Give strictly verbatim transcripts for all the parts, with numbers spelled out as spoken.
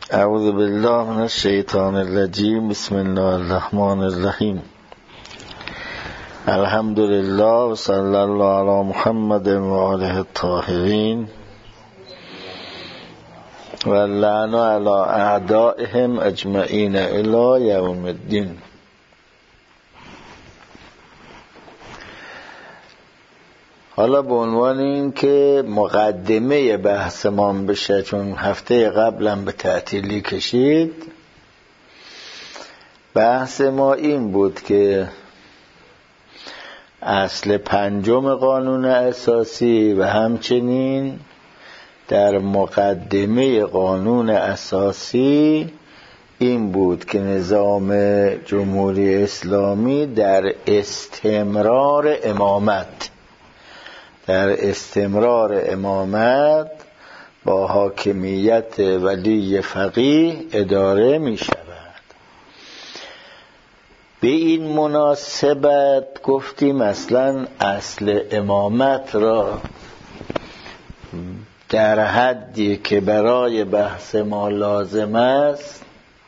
اعوذ بالله من الشیطان الرجیم. بسم الله الرحمن الرحیم. الحمد لله و صلی الله علی محمد و آله الطاهرین و اللعن علی اعدائهم اجمعین الی یوم الدین. حالا به عنوان این که مقدمه بحثمان بشه، چون هفته قبلم به تعطیلی کشید، بحث ما این بود که اصل پنجم قانون اساسی و همچنین در مقدمه قانون اساسی این بود که نظام جمهوری اسلامی در استمرار امامت در استمرار امامت با حاکمیت ولی فقیه اداره می شود. به این مناسبت گفتیم اصلا اصل امامت را در حدی که برای بحث ما لازم است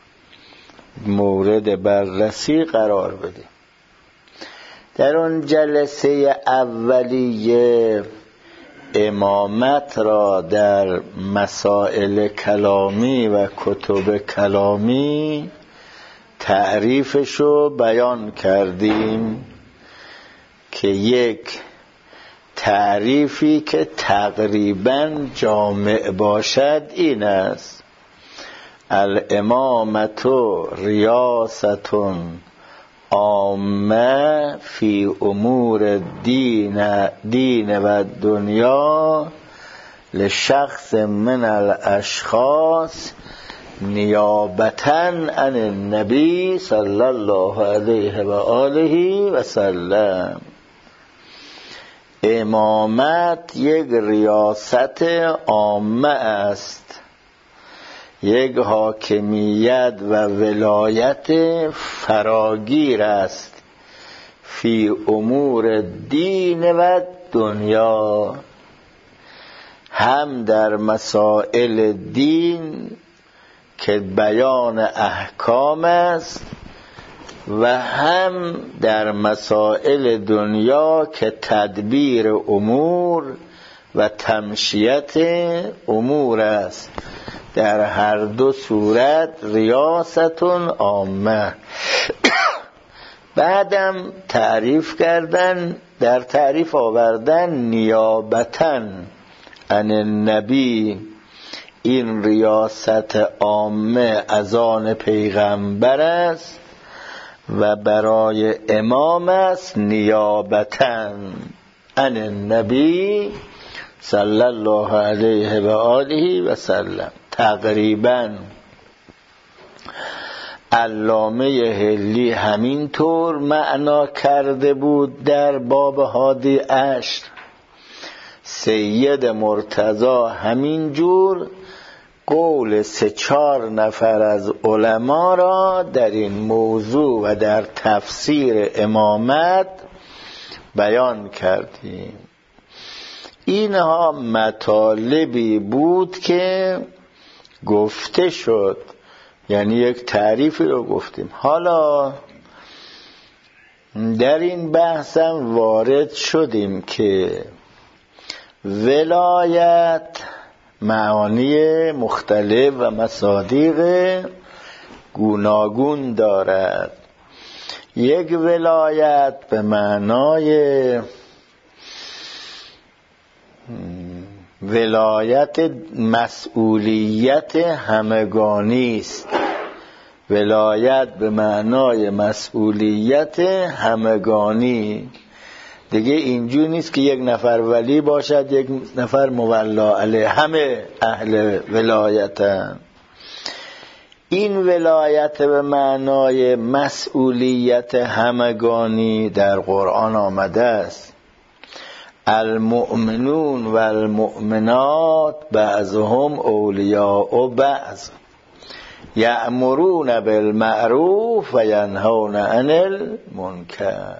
مورد بررسی قرار بدیم. در اون جلسه اولیه امامت را در مسائل کلامی و کتب کلامی تعریفشو بیان کردیم که یک تعریفی که تقریباً جامع باشد این است: الامامت ریاستون عامه فی امور دین دین و دنیا لشخص من الاشخاص نیابتاً عن النبی صلی الله علیه و آله و سلم. امامت یک ریاست عامه است، یک حاکمیت و ولایت فراگیر است فی امور دین و دنیا، هم در مسائل دین که بیان احکام است و هم در مسائل دنیا که تدبیر امور و تمشیت امور است. در هر دو صورت ریاستون عامه. بعدم تعریف کردن، در تعریف آوردن نیابتن عن النبی، این ریاست عامه از آن پیغمبر است و برای امام است نیابتن عن النبی صلی الله علیه و آله و سلم. تقریباً علامه حلی همینطور معنا کرده بود در باب هادی عشر، سید مرتضی همینجور، قول سه چار نفر از علما را در این موضوع و در تفسیر امامت بیان کردیم. اینها مطالبی بود که گفته شد، یعنی یک تعریفی رو گفتیم. حالا در این بحثم وارد شدیم که ولایت معانی مختلف و مصادیق گوناگون دارد. یک ولایت به معنای ولایت مسئولیت همگانی است. ولایت به معنای مسئولیت همگانی دیگه اینجور نیست که یک نفر ولی باشد یک نفر مولا علیه، همه اهل ولایتن. این ولایت به معنای مسئولیت همگانی در قرآن آمده است: المؤمنون و المؤمنات بعضهم اولیاء بعض یأمرون بالمعروف و ینهون عن المنکر.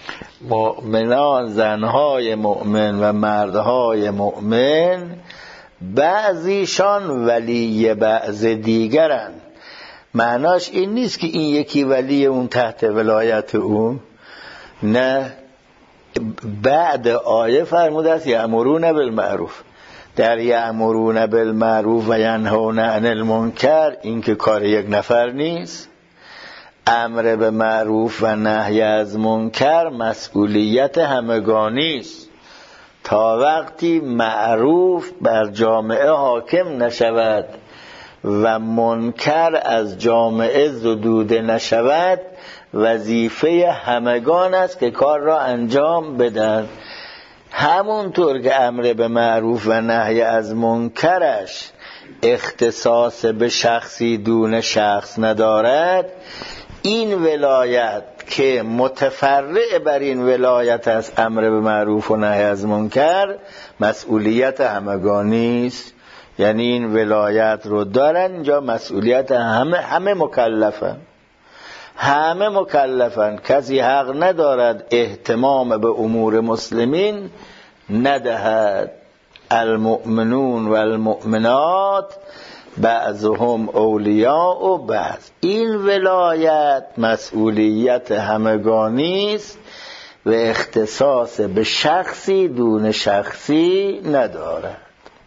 مؤمنان، زنهای مؤمن و مردهای مؤمن بعضیشان ولی بعض دیگرن. معناش این نیست که این یکی ولی اون تحت ولایت اون، نه، بعد آیه فرموده است یأمرون بالمعروف. در یأمرون بالمعروف و ینهون عن المنکر، این که کار یک نفر نیست. امر به معروف و نهی از منکر مسئولیت همگانی است. تا وقتی معروف بر جامعه حاکم نشود و منکر از جامعه زدوده نشود، وظیفه همگان است که کار را انجام بدن. همونطور که امر به معروف و نهی از منکرش اختصاص به شخصی دون شخص ندارد، این ولایت که متفرع بر این ولایت است، امر به معروف و نهی از منکر، مسئولیت همگانی است. یعنی این ولایت رو دارن اینجا، مسئولیت همه همه مکلفن، همه مکلفن. کسی حق ندارد اهتمام به امور مسلمین ندهد. المؤمنون و المؤمنات بعضهم اولیاء و بعض. این ولایت مسئولیت همگانی است و اختصاص به شخصی دون شخصی ندارد.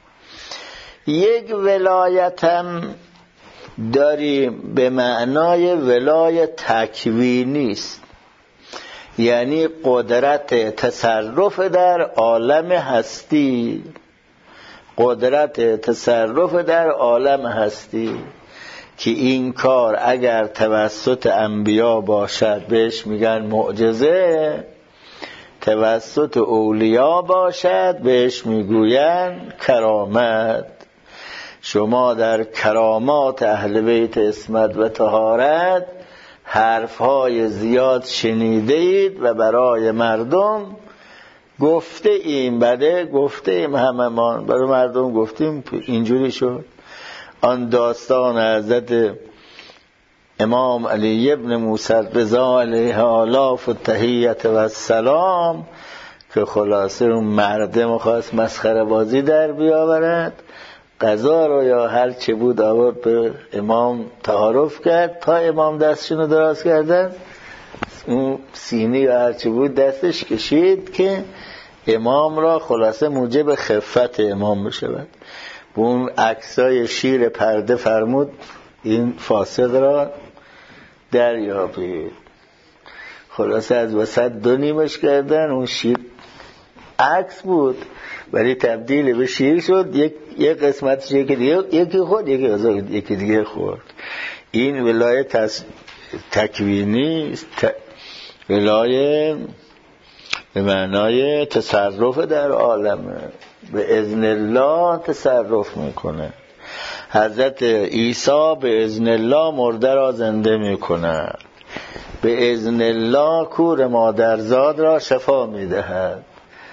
یک ولایت هم داریم به معنای ولایت تکوینی است، یعنی قدرت تصرف در عالم هستی. قدرت تصرف در عالم هستی که این کار اگر توسط انبیا باشد بهش میگن معجزه، توسط اولیاء باشد بهش میگوین کرامت. شما در کرامات اهل بیت عصمت و طهارت حرفهای زیاد شنیده اید و برای مردم گفته ایم. بله گفته ایم، هممان برای مردم گفتیم. اینجوری شد. آن داستان حضرت امام علی ابن موسی رضا علیه آلاف و تحییت و السلام که خلاصه اون مردم خواست مسخره بازی در بیاورد، قضا رو یا هر چه بود آورد به امام تعارف کرد. تا امام دستشون رو دراز کردن، اون سینی یا هر چه بود دستش کشید که امام را خلاصه موجب خفت امام بشود. با اون عکسای شیر پرده فرمود این فاسق را دریابید. خلاصه از وسط دو نیمش کردن. اون شیر عکس بود ولی تبدیل به شیر شد. یک یک قسمتش یکی دیگه یکی خورد، یکی آزاد یکی دیگه خورد. این ولایت تس... تکوینی ت... ولایت به معنای تصرف در عالمه. به اذن الله تصرف میکنه. حضرت عیسی به اذن الله مرده را زنده میکنه. به اذن الله کور مادرزاد را شفا میدهد.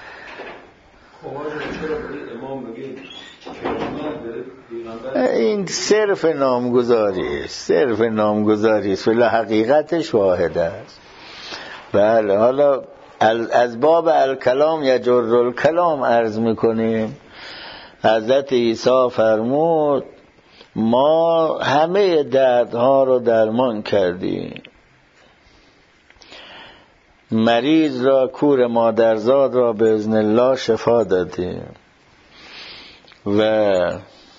این صرف نامگذاری است، صرف نامگذاری است ولی حقیقتش واحد است. بله، حالا از باب الکلام یجر الکلام عرض میکنیم. حضرت عیسی فرمود ما همه دردها رو درمان کردیم. مریض را، کور مادرزاد را به اذن الله شفا دادیم و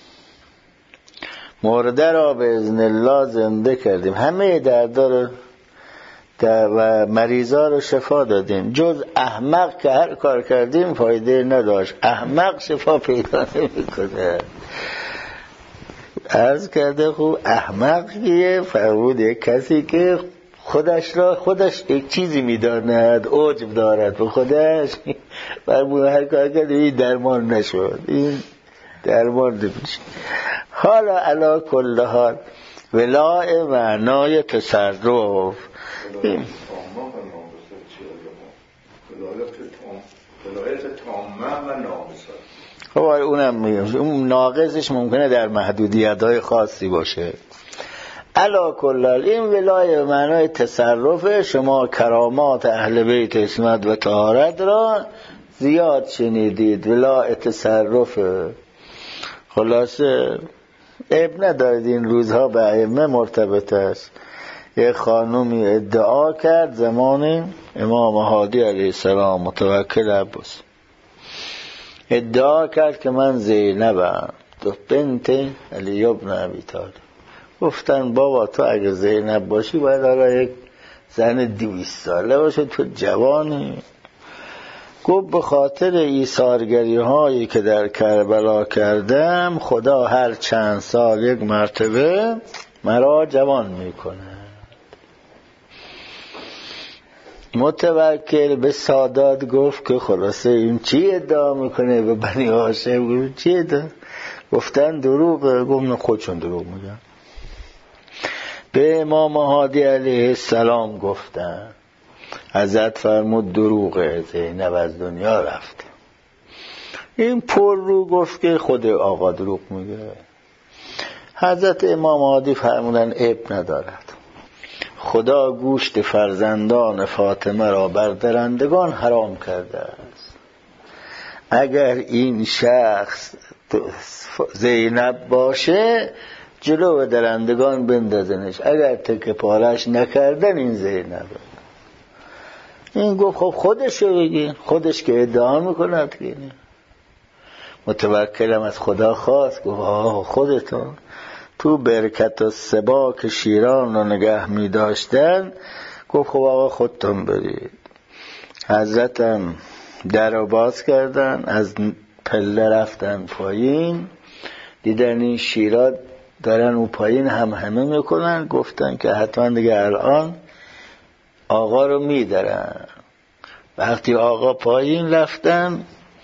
مرده را به اذن الله زنده کردیم. همه دردها رو و مریضا رو شفا دادیم. جز احمق که هر کار کردیم فایده نداشت. احمق شفا پیدا نمی‌کنه. عرض کرده خوب احمق کیه؟ فرمود یک کسی که خودش را خودش یک چیزی می‌داند، عجب دارد به خودش. فرمود هر کار کرد این درمان نشد، این درمان نمیشه. حالا علا کل حال ولای معنای تصرف. این ولایت تامه و ناقصه. خب اونم میگم اون ناقصش ممکنه در محدودیت‌های خاصی باشه. علا کلال این ولایت معنای تصرف. شما کرامات اهل بیت عصمت و طهارت را زیاد شنیدید. ولایت تصرف خلاصه عیب ندارد این روزها به ائمه مرتبط است. یک خانومی ادعا کرد زمان امام هادی علیه السلام متوکل عباس، ادعا کرد که من زینبم تو بنت علی ابن ابی طالب. گفتن بابا تو اگه زینب باشی باید حالا یک زن دویست ساله باشه، تو جوانی. گفت به خاطر ایثارگری هایی که در کربلا کردم خدا هر چند سال یک مرتبه مرا جوان میکنه. متوکل به سادات گفت که خلاصه این چی ادعا میکنه به بنی هاشم؟ گفت چی ادعا؟ گفتن دروغه. گفتن خودشون دروغ میگن. به امام هادی علیه السلام گفتن، حضرت فرمود دروغه، زینب از دنیا رفت. این پر رو گفت که خود آقا دروغ میگه. حضرت امام هادی فرمودن عیب ندارد، خدا گوشت فرزندان فاطمه را بر درندگان حرام کرده است. اگر این شخص زینب باشه جلو درندگان بندازنش، اگر تکه پارش نکردن این زینبه. این گفت خب خودشو بگین، خودش که ادعا میکند که متوکلم از خدا خواست. گفت آه خودتون تو برکت و سبا که شیران رو نگه می داشتن. گفت خب آقا خودتون برید. حضرتم در رو باز کردن، از پله رفتن پایین، دیدن این شیرات دارن او پایین هم همه میکنن. گفتن که حتما دیگه الان آقا رو میدارن. وقتی آقا پایین رفتن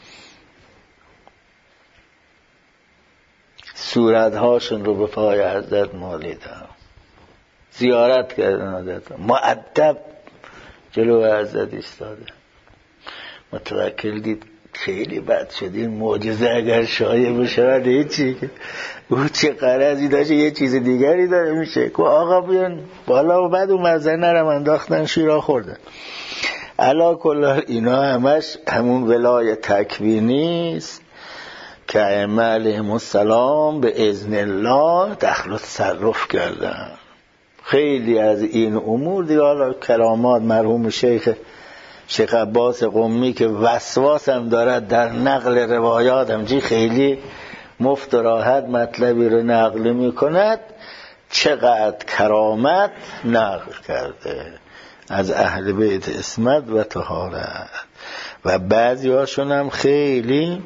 صورتهاشون رو به پای حضرت مالیدن، زیارت کردن حضرت، مؤدب جلو حضرت ایستادن. متوکل دید خیلی بد شد، این معجزه اگر شایع بشود هیچی، او چه غرضی داشت یه چیز دیگری داره میشه. که آقا بیان بالا و بعد اون مزنه رو انداختن شیرا خوردن. علا کلا اینا همش همون ولای تکوینی است که ائمه علیهم السلام به اذن الله دخل و تصرف کردن. خیلی از این امور دیگه حالا کرامات مرحوم شیخ شیخ عباس قمی که وسواس هم دارد در نقل روایات، همچنین خیلی مفت و راحت مطلبی رو نقل می کند، چقدر کرامت نقل کرده از اهل بیت عصمت و طهارت. و بعضی هاشون هم خیلی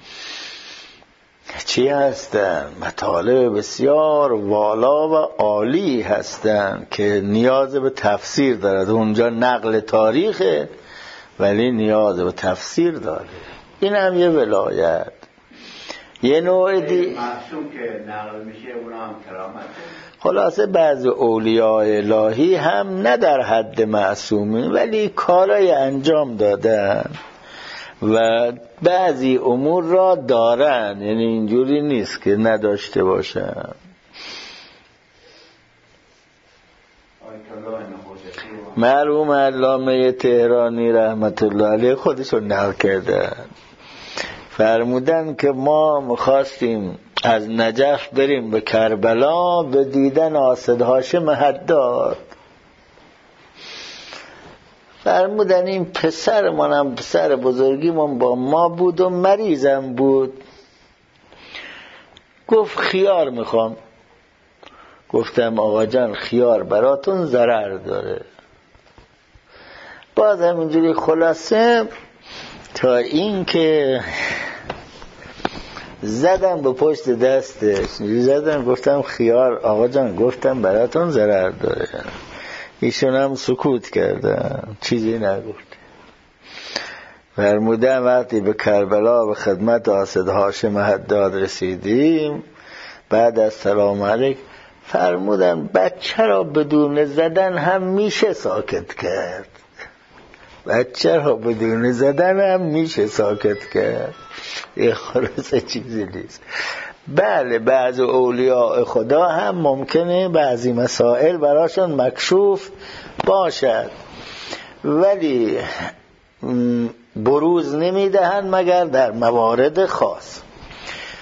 چی هستن؟ مطالب بسیار والا و عالی هستن که نیاز به تفسیر دارد. اونجا نقل تاریخه ولی نیاز به تفسیر داره. این هم یه ولایت. یه نوع دی معصوم که نقل میشه اونا هم کرامت. خلاصه بعض اولیاء الهی هم نه در حد معصومین ولی کارای انجام دادن و بعضی امور را دارن، یعنی اینجوری نیست که نداشته باشن. مرحوم علامه تهرانی رحمت الله علیه خودشون نقل کردن، فرمودن که ما میخواستیم از نجف بریم به کربلا به دیدن آسد هاشم حداد. فرمودن این پسر منم پسر بزرگی من با ما بود و مریضم بود. گفت خیار میخوام. گفتم آقا جان خیار براتون ضرر داره. باز همینجوری خلاصه تا این که زدم به پشت دستش، زدم گفتم خیار آقا جان، گفتم براتون ضرر داره. ایشون هم سکوت کردن، چیزی نگفت. فرمودن وقتی به کربلا به خدمت آسد هاشم حداد رسیدیم، بعد از سلام علیک فرمودن بچه را بدون زدن هم میشه ساکت کرد. بچه را بدون زدن هم میشه ساکت کرد. یه خلاصه چیزی نیست. بله بعض اولیاء خدا هم ممکنه بعضی مسائل براشون مکشوف باشد ولی بروز نمیدهن مگر در موارد خاص.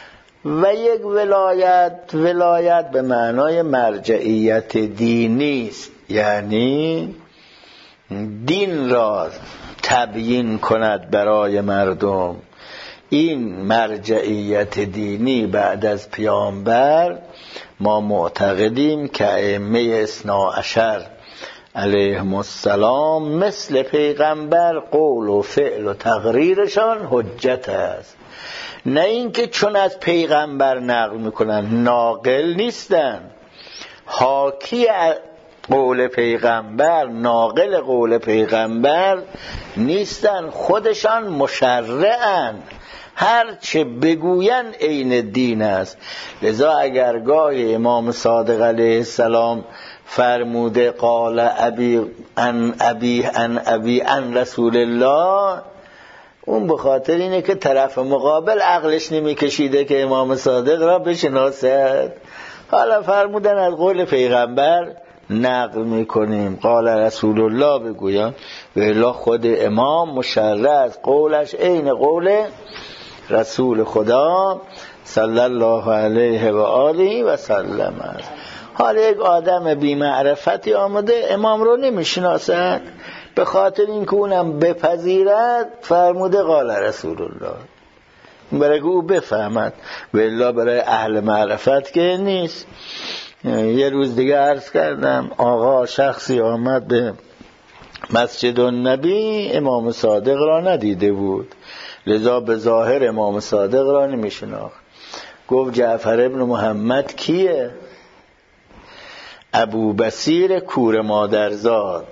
و یک ولایت، ولایت به معنای مرجعیت دینی است، یعنی دین را تبیین کند برای مردم. این مرجعیت دینی بعد از پیامبر ما معتقدیم که ائمه اثنا عشر علیهم السلام مثل پیغمبر قول و فعل و تقریرشان حجت است. نه اینکه چون از پیغمبر نقل میکنن، ناقل نیستن، حاکی قول پیغمبر، ناقل قول پیغمبر نیستن، خودشان مشرعن، هر چه بگوین عین دین است. لذا اگر گاه امام صادق علیه السلام فرموده قال ابی ان ابی ان ابی ان رسول الله، اون به خاطر اینه که طرف مقابل عقلش نمیکشیده که امام صادق را بشناسد. حالا فرمودن از قول پیغمبر نقل میکنیم، قال رسول الله بگویم، و الا خود امام مشرع از قولش عین قول رسول خدا صلی الله علیه و آله و سلم است. حالا یک آدم بی معرفتی آمده امام رو نمیشناسد، به خاطر اینکه اونم بپذیرد فرموده قال رسول الله، برای که او بفهمد، و الا برای اهل معرفت که نیست. یه روز دیگه عرض کردم آقا شخصی آمد به مسجد النبی، امام صادق را ندیده بود، لذا به ظاهر امام صادق را نمیشناخت. گفت جعفر ابن محمد کیه؟ ابو بصیر کور مادرزاد.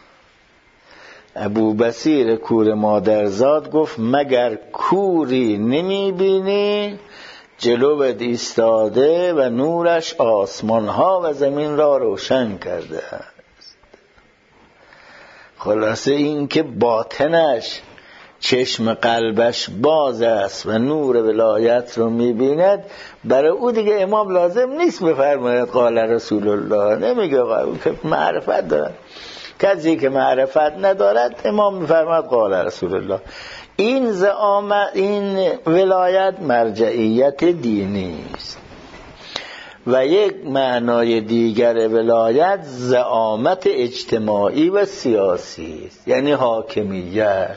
ابو بصیر کور مادرزاد گفت مگر کوری نمیبینی جلوت ایستاده و نورش آسمان ها و زمین را روشن کرده است. خلاصه این که باطنش، چشم قلبش باز است و نور ولایت رو میبیند، برای او دیگه امام لازم نیست بفرماید قال رسول الله، نمیگه که معرفت دارد. کسی که معرفت ندارد امام میفرماید قال رسول الله. این زعامت، این ولایت مرجعیت دینی است. و یک معنای دیگر ولایت زعامت اجتماعی و سیاسی است، یعنی حاکمیت.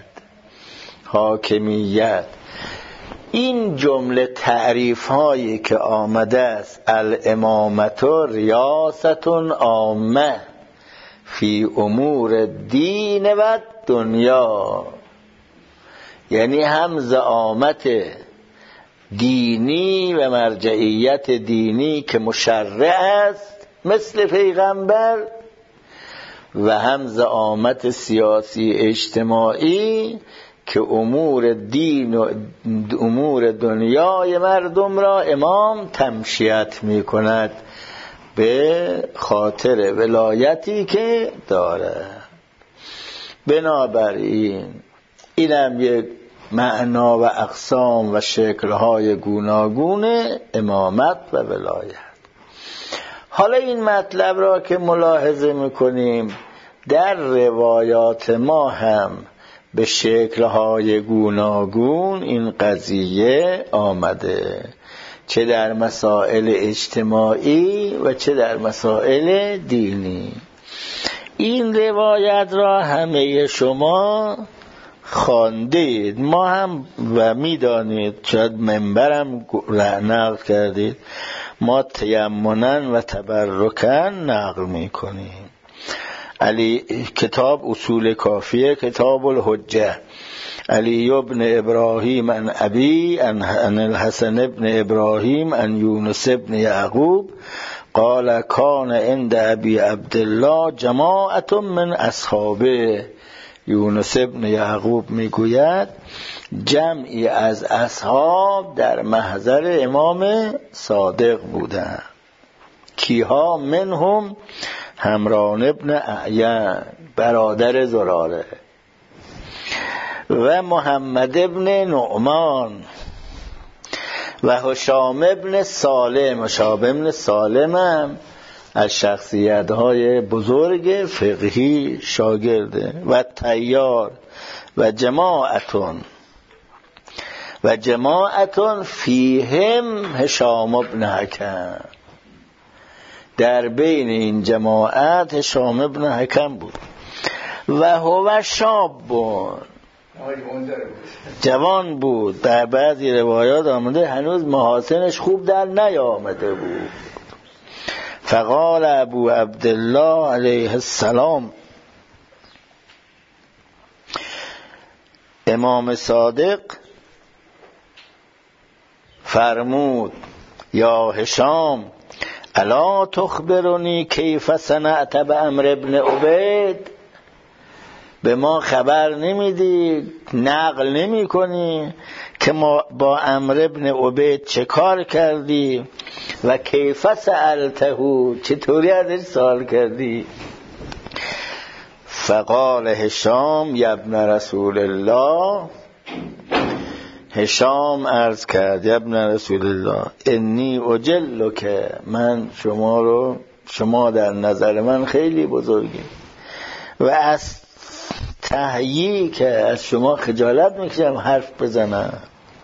حاکمیت این جمله تعریف هایی که آمده است، الامامت ریاست عامه فی امور دین و دنیا، یعنی هم زعامت دینی و مرجعیت دینی که مشرع است مثل پیغمبر، و هم زعامت سیاسی اجتماعی که امور دین و امور دنیای مردم را امام تمشیت می کند به خاطر ولایتی که داره. بنابراین اینم یک معنا و اقسام و شکل‌های گوناگون امامت و ولایت. حالا این مطلب را که ملاحظه می‌کنیم در روایات ما هم به شکل‌های گوناگون این قضیه آمده، چه در مسائل اجتماعی و چه در مسائل دینی. این روایت را همه شما خواندید، ما هم و میدانید، شاید منبرم نقل کردید، ما تیمنا و تبرکا نقل میکنیم. علی کتاب اصول کافیه، کتاب الحجه، علی ابن ابراهیم ان ابی ان الحسن ابن ابراهیم ان یونس ابن یعقوب قال کان عند ابی عبدالله جماعت من اصحابه. یونس ابن یعقوب میگوید جمعی از اصحاب در محضر امام صادق بودند. کیها؟ منهم همران ابن اعین برادر زراره و محمد ابن نعمان و هشام ابن سالم. هشام ابن سالم هم از شخصیت‌های بزرگ فقهی شاگرده. و تیار و جماعتون و جماعتون فیهم هشام ابن حکم، در بین این جماعت هشام ابن حکم بود. و هو شاب بود، جوان بود. در بعضی روایات آمده هنوز محاسنش خوب در نیامده بود. فقال ابو عبدالله علیه السلام، امام صادق فرمود یا هشام الا تخبرنی کیف صنعت بامر ابن عبید، به ما خبر نمیدی، نقل نمی کنی که ما با امر ابن عبید چه کار کردی و کیف سألته، چطوری ازش سوال کردی. فقال هشام یا ابن رسول الله، هشام عرض کرد یا ابن رسول الله انی اجل که من شما رو، شما در نظر من خیلی بزرگی و از تهیی که از شما خجالت میکشم حرف بزنم.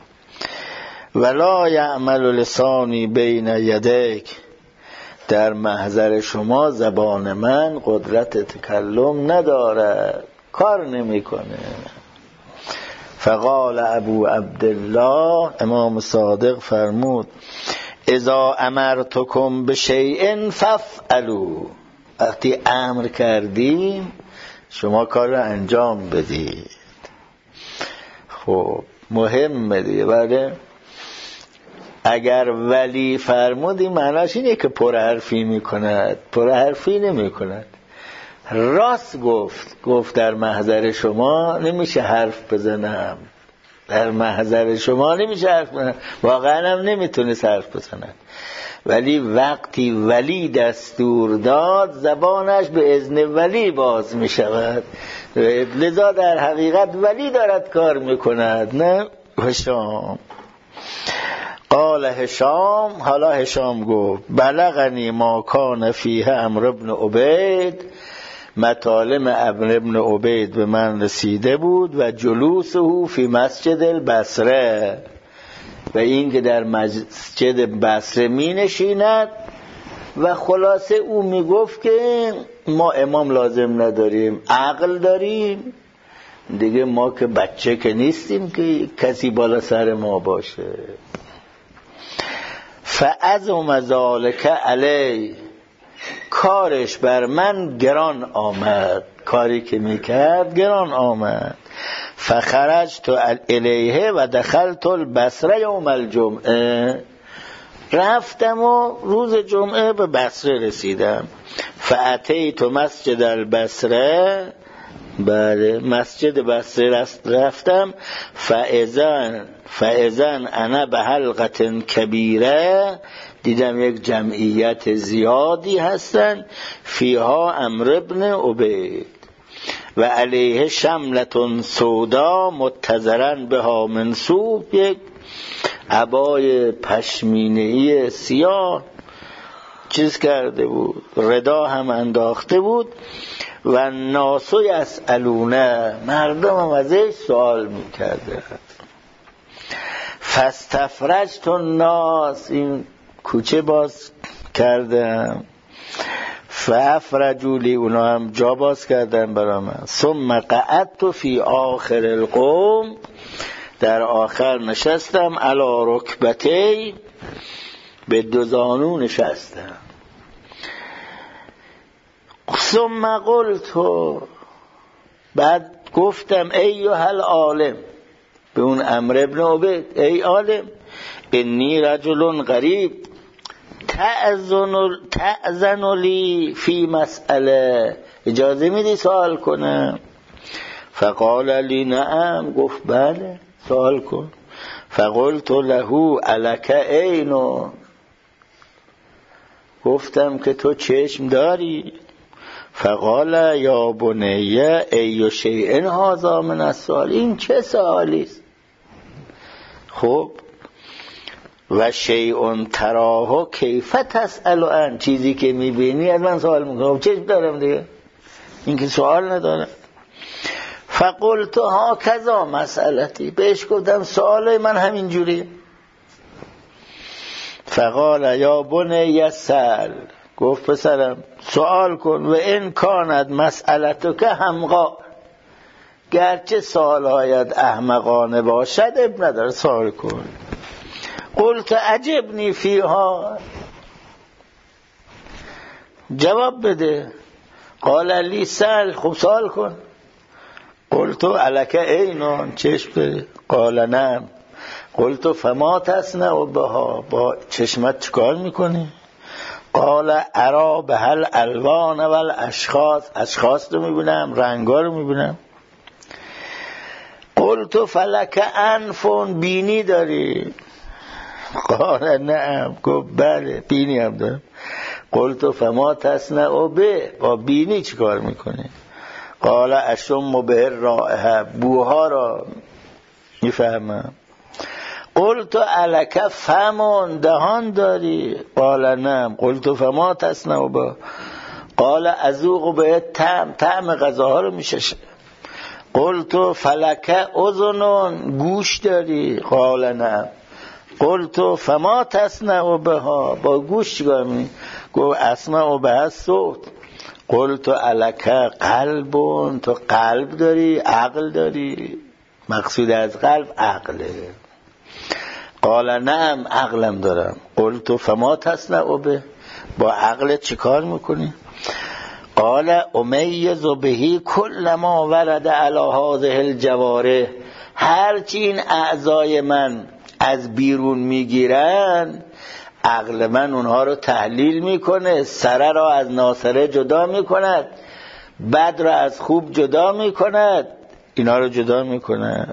ولا یعمل لسانی بین یدیک، در محضر شما زبان من قدرت تکلم نداره، کار نمیکنه. فقال ابو عبدالله، امام صادق فرمود اذا امرتکم بشیء فافعلوا، وقتی امر کردیم شما کار رو انجام بدید. خب مهمه دیگه. بله اگر ولی فرمودی معناش اینه که پرحرفی میکند، پرحرفی نمیکند، راست گفت. گفت در محضر شما نمیشه حرف بزنم، در محضر شما نمیشه حرف بزنم، واقعا هم نمیتونه حرف بزنم. ولی وقتی ولی دستور داد زبانش به اذن ولی باز می شود، لذا در حقیقت ولی دارد کار می کند، نه هشام. قال هشام، حالا هشام گفت بلغنی ما کان فیه امر ابن عبید، مطالب ابن ابن عبید به من رسیده بود و جلوسه فی مسجد البصره، و این که در مسجد بصره می نشیند و خلاصه او می گفت که ما امام لازم نداریم، عقل داریم دیگه، ما که بچه که نیستیم که کسی بالا سر ما باشه. فعظم ذالک علی، کارش بر من گران آمد، کاری که میکرد گران آمد. فخرجت الیه و دخلت البصره یوم الجمعه، رفتم و روز جمعه به بصره رسیدم. فاتیت مسجد البصره، بله مسجد بصره رفتم. فاذن فاذن انا به حلقه کبیره، دیدم یک جمعیت زیادی هستن، فیها امر ابن عبید و علیه شملتون سودا متزرن بها منصوب، یک عبای پشمینه‌ای سیاه چیز کرده بود، ردا هم انداخته بود. و ناسو یسالونه، مردم هم ازش سوال میکرده. فاستفرجت الناس، این کوچه باز کردم. فافرجوا لی، اونا هم جا باز کردن برای من. ثم قعدت فی آخر القوم، در آخر نشستم. علی رکبتی، به دو زانو نشستم. ثم قلت، بعد گفتم ایها العالم، به اون امر ابن عبید، ای عالم، انی رجل غریب تأذن تأذن لی فی مسئله، اجازه میدی سوال کنم؟ فقال لی نعم، گفت بله سوال کن. فقلت له الک عین، گفتم که تو چشم داری؟ فقال یا بنیه ای شیء هذا من السؤال، این چه سوالی است؟ خب و شیء تراه کیف تسأل عن، چیزی که میبینی از من سوال میکنم، چشم دارم دیگه، این که سوال ندارم. فقلت ها کذا مسئلتی، بهش گفتم سوال من همین جوری. فقال یا بنی سل، گفت پسرم سوال کن. و این کاند مسئلتو که همقا، گرچه سوالهایت احمقانه باشد اب نداره سوال کن. قلت عجبنی فیها، جواب بده. قال لی سل، خب سوال کن. قلت الک اینون، چشم بده. قال نعم. قلت فما تصنع بها، با چشمت چکار میکنی؟ قال ارا بهل الوان و الاشخاص، اشخاص رو میبینم، رنگا رو میبینم. قلت فلک انفون، بینی داری؟ قال نعم. گفت بله بینی هم دارم. قلت فما تصنع به، با بینی چیکار میکنی؟ قال اشم به رائحه، بوها را میفهمم. قلت الک فمون، دهان داری؟ قال نعم. قلت فما تصنع به؟ قال اذوق به طعم، طعم غذاها رو میششه. قلت فلک اذنون، گوش داری؟ قال نعم. قلت فما تصنع بها، با گوش چیکار می‌کنی؟ گفت اسمع به صوت. قلت الک قلبون، تو قلب داری، عقل داری؟ مقصود از قلب عقله. قال نعم عقلم دارم. قلت فما تصنع به، با عقلت چیکار میکنی؟ قال امیز بهی کل ما ورد علی هذه الجوارح، هرچی این اعضای من از بیرون میگیرن عقل من اونها رو تحلیل میکنه، سره را از ناسره جدا میکند، بد را از خوب جدا میکند، اینا رو جدا میکند.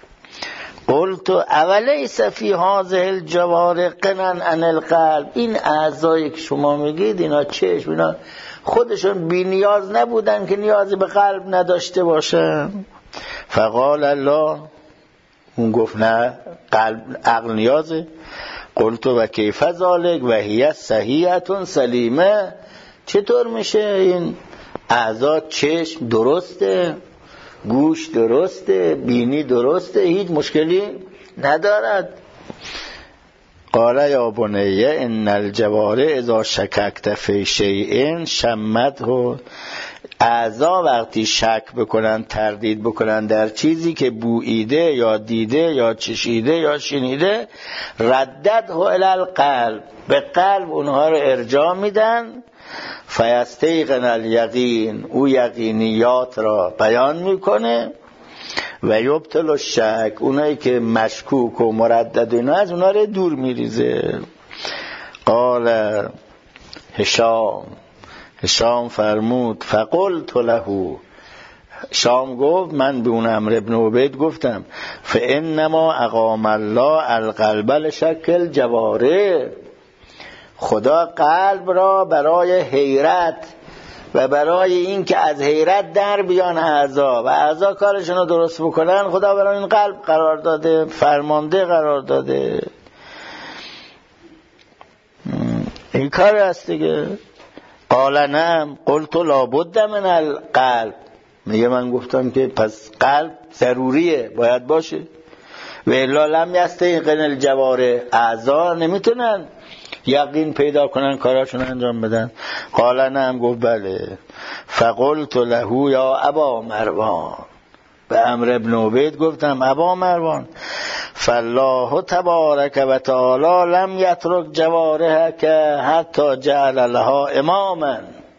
قلت اولیس فی هذه الجوارح غنی عن القلب، این اعضایی که شما میگید اینا چشم، اینا خودشون بی نیاز نبودن که نیازی به قلب نداشته باشن؟ فقال الله، اون گفت نه قلب عقل نیازه. قلت و کیف ذالک و هی صحیحه سلیمه، چطور میشه این اعضا، چشم درسته، گوش درسته، بینی درسته، هیچ مشکلی ندارد؟ قال یا بنی ان الجوارح اذا شککت فی شیء شمته، اعضا وقتی شک بکنن، تردید بکنن در چیزی که بوییده یا دیده یا چشیده یا شنیده، ردده الی القلب، به قلب اونها رو ارجاع میدن. فیستیقن الیقین، او یقینیات را بیان میکنه. و یبطل الشک، اونایی که مشکوک و مردد اینا از اونها رو دور میریزه. قال هشام، هشام فرمود فقلت له، هشام گفت من به اون عمرو بن عبید گفتم فانما اقام الله القلب لشکل جوارح، خدا قلب را برای حیرت و برای این که از حیرت در بیان اعضا و اعضا کارشون رو درست بکنن، خدا برای این قلب قرار داده، فرمانده قرار داده. این کار است دیگه. قال نعم. قلت لابد من القلب، میگه من گفتم که پس قلب ضروریه، باید باشه. و الا لم یستیقن الجوارح، اعضا نمیتونن یقین پیدا کنن کاراشون انجام بدن. قال نعم. گفت بله. فقلت له یا ابا مروان، به عمرو بن عبید گفتم ابا مروان فالله تبارک و تعالی لم یترک جوارحک حتی جعل لها اماما،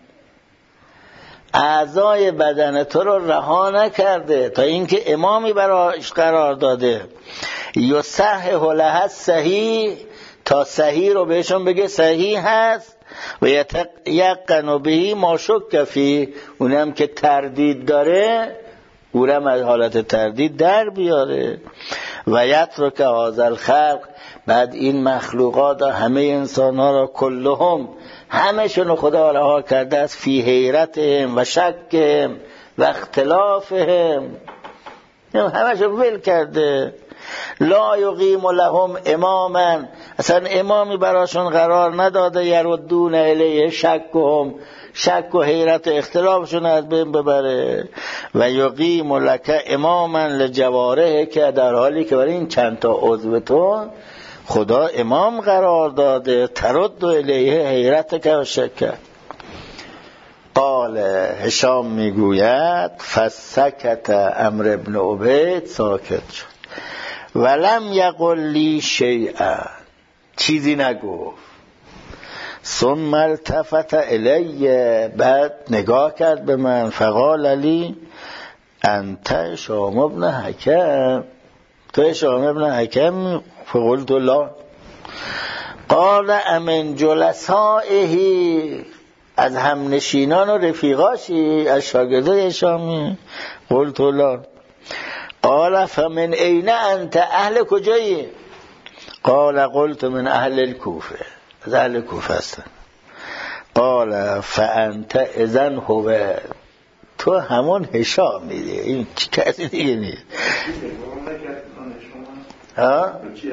اعضای بدن تو رو رها نکرده تا اینکه امامی برایش قرار داده. یصحح لها صحیح، تا صحیح رو بهشون بگه صحیح هست. و یقن به ما شک فیه، اونم که تردید داره اونم از حالت تردید در بیاره. و یترک هذا الخلق، بعد این مخلوقات همه انسان ها را کلهم، همشون خدا رها کرده است، فی حیرتهم و شکهم و اختلافهم، همشون ول کرده. لا یقیم لهم اماما، اصلا امامی براشون قرار نداده، یردون الیه شکهم، شک و حیرت و اختلافشون از بین ببره. و یقیم لک اماما لجواره، که در حالی که برای این چند تا عضو تو خدا امام قرار داده، ترد الیه حیرت که و شک. قال هشام میگوید فسکت عمرو ابن عبید، ساکت شد، ولم یقل لی شیئا، چیزی نگفت. ثم التفت الی، بعد نگاه کرد به من، فقال لی انت هشام ابن حکم، تو هشام ابن حکم؟ فقلت لا. قال امن جلسائه، از هم نشینان و رفیقاشی، از شاگردای هشامی؟ قلت لا. قال فمن این انت، اهل کجایی؟ قال قلت من اهل الکوفه، از اهل کوفه هستن. قال فانت اذن هو، تو همون هشام میده، این چی کسی دیگه نیست. ها؟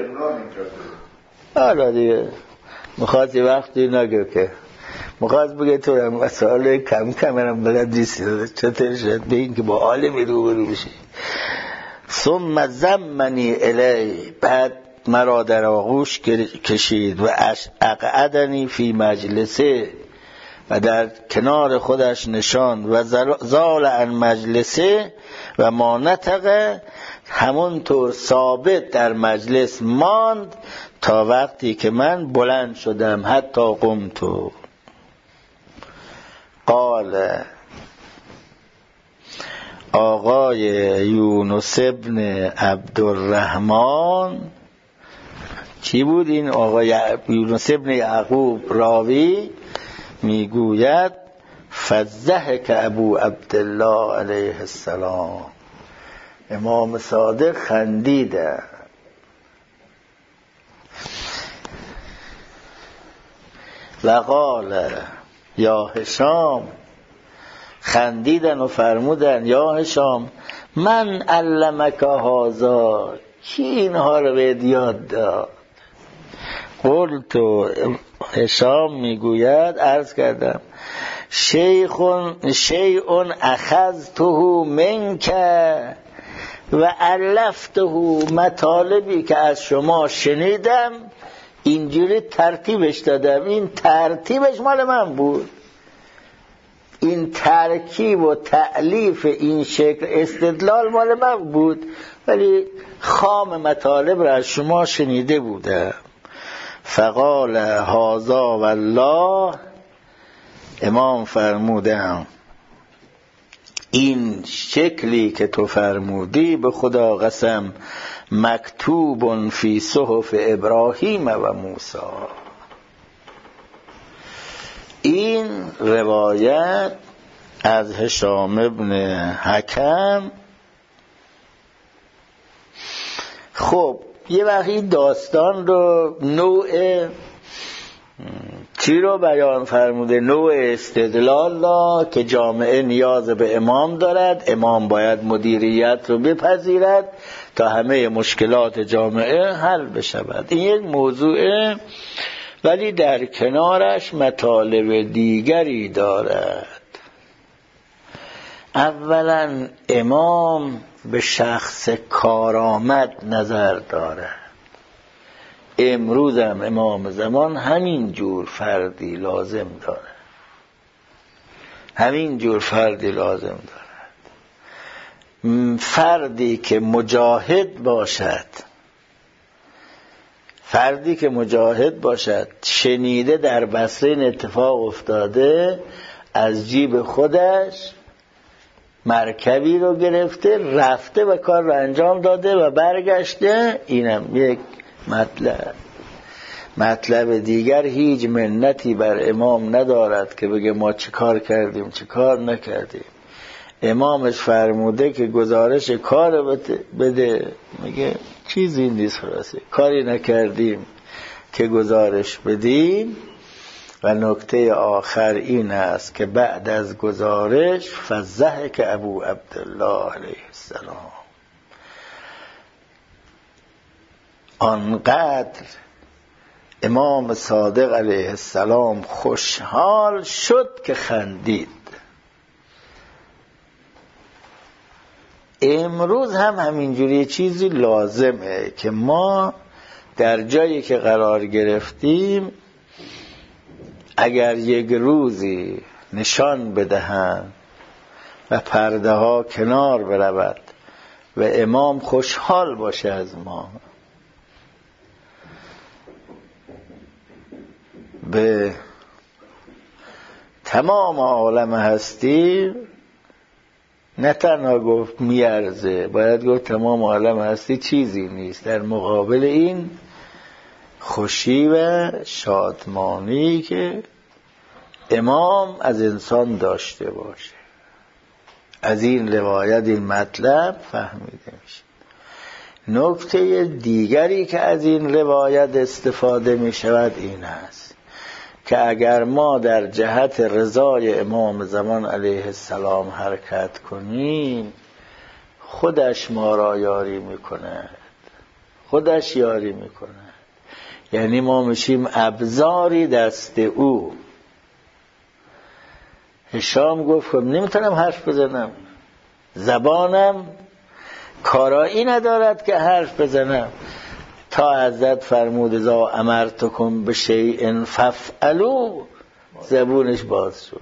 حالا دیگه میخواد یه وقتی نگه که میخواد بگه تو هم مسائل کم کم هم بلد نیستی، چطور شد به این که با عالمی رو برو بشی. ثم زمنی الی، بعد مرا در آغوش کشید و اقعدنی فی مجلسه، و در کنار خودش نشاند و زال عن مجلسه و ما نطقه، همونطور ثابت در مجلس ماند تا وقتی که من بلند شدم، حتی قمتو. قال آقای یونس ابن عبدالرحمن، چی بود این آقای یونس ابن یعقوب راوی، میگوید فضحک ابو عبدالله علیه السلام، امام صادق خندیده. و قال یا هشام، خندیدن و فرمودن یا هشام من علمک هذا، کی اینها رو بهت یاد داد؟ قلت، هشام میگوید عرض کردم شیخون شیئون اخذته منک و علفته، مطالبی که از شما شنیدم اینجوری ترتیبش دادم، این ترتیبش مال من بود، این ترکیب و تألیف این شکل استدلال مال من بود، ولی خام مطالب را از شما شنیده بودم. فقال هذا والله، امام فرمودم این شکلی که تو فرمودی به خدا قسم مکتوب فی صحف ابراهیم و موسی. این روایت از هشام ابن حکم. خب یه وقتی داستان رو نوع چی رو بیان فرموده؟ نوع استدلال را که جامعه نیاز به امام دارد، امام باید مدیریت رو بپذیرد تا همه مشکلات جامعه حل بشود. این یک موضوعه، ولی در کنارش مطالب دیگری دارد. اولا امام به شخص کارآمد نظر دارد. امروز هم امام زمان همین جور فردی لازم دارد، همین جور فردی لازم دارد. فردی که مجاهد باشد، فردی که مجاهد باشد، شنیده در بصره این اتفاق افتاده، از جیب خودش مرکبی رو گرفته رفته و کار رو انجام داده و برگشته. اینم یک مطلب. مطلب دیگر، هیچ منتی بر امام ندارد که بگه ما چه کار کردیم چه کار نکردیم. امامش فرموده که گزارش کار بده، میگه چیزی نیست، خلاصه کاری نکردیم که گزارش بدیم. و نکته آخر این است که بعد از گزارش فضحک ابو عبدالله علیه السلام، آنقدر امام صادق علیه السلام خوشحال شد که خندید. امروز هم همینجوری چیزی لازمه که ما در جایی که قرار گرفتیم اگر یک روزی نشان بدهند و پرده ها کنار برود و امام خوشحال باشه از ما، به تمام عالم هستی نه تنها گفت میارزه، باید گفت تمام عالم هستی چیزی نیست در مقابل این خوشی و شادمانی که امام از انسان داشته باشه. از این روایت این مطلب فهمیده میشه. نکته دیگری که از این روایت استفاده می شود این است که اگر ما در جهت رضای امام زمان علیه السلام حرکت کنیم خودش ما را یاری می کند، خودش یاری می کند. یعنی ما میشیم ابزاری دست او. هشام گفت خب نمیتونم حرف بزنم، زبانم کارایی ندارد که حرف بزنم، تا حضرت فرمود اذا امرتکم بشیء فافعلوا، زبونش باز شد.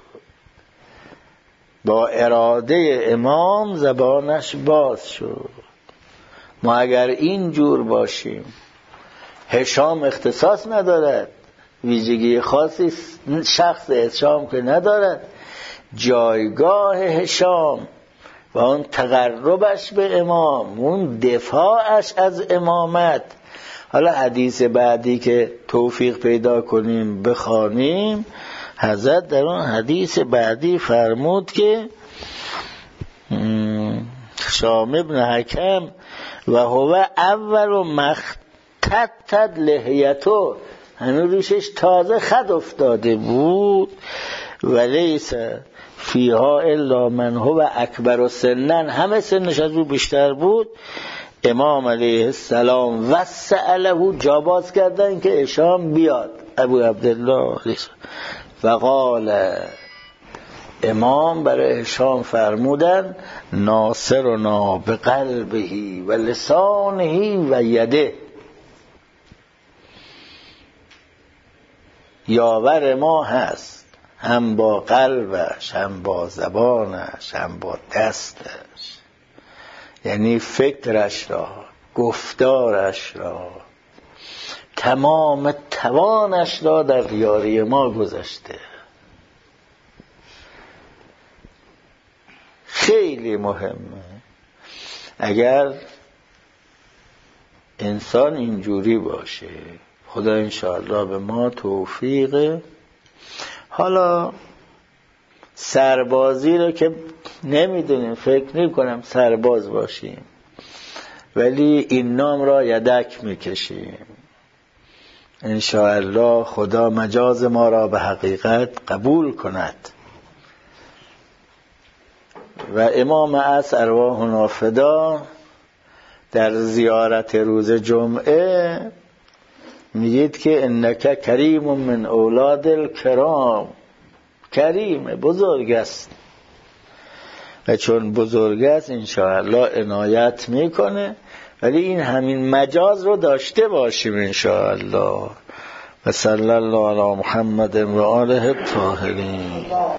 با اراده امام زبانش باز شد. ما اگر این جور باشیم، هشام اختصاص ندارد، ویژگی خاصی شخص هشام که ندارد، جایگاه هشام و اون تقربش به امام، اون دفاعش از امامت. حالا حدیث بعدی که توفیق پیدا کنیم بخوانیم، حضرت در اون حدیث بعدی فرمود که شام ابن حکم و هو اول مختتت لحیتو، هنوز ریشش تازه خد افتاده بود، ولیس فیها الا من هو اکبر سنن، همه سنش از او بیشتر بود. امام علیه السلام وسع له، جا باز کردن که هشام بیاد. ابو عبدالله فقال، امام برای هشام فرمودن ناصرنا بقلبه و لسانه و یده، یاور ما هست هم با قلبش، هم با زبانش، هم با دستش، یعنی فکرش را، گفتارش را، تمام توانش را در یاری ما گذاشته. خیلی مهمه اگر انسان اینجوری باشه. خدا انشاءالله به ما توفیق. حالا سربازی رو که نمیدونیم، فکر نمی‌کنم سرباز باشیم، ولی این نام را یدک میکشیم. انشاءالله خدا مجاز ما را به حقیقت قبول کند. و امام عصر ارواحنا فدا در زیارت روز جمعه میگید که انک کریم من اولاد الکرام، کریم بزرگ است و چون بزرگ است انشاءالله عنایت میکنه، ولی این همین مجاز رو داشته باشیم انشاءالله. و صلی الله علی محمد و آله الطاهرین.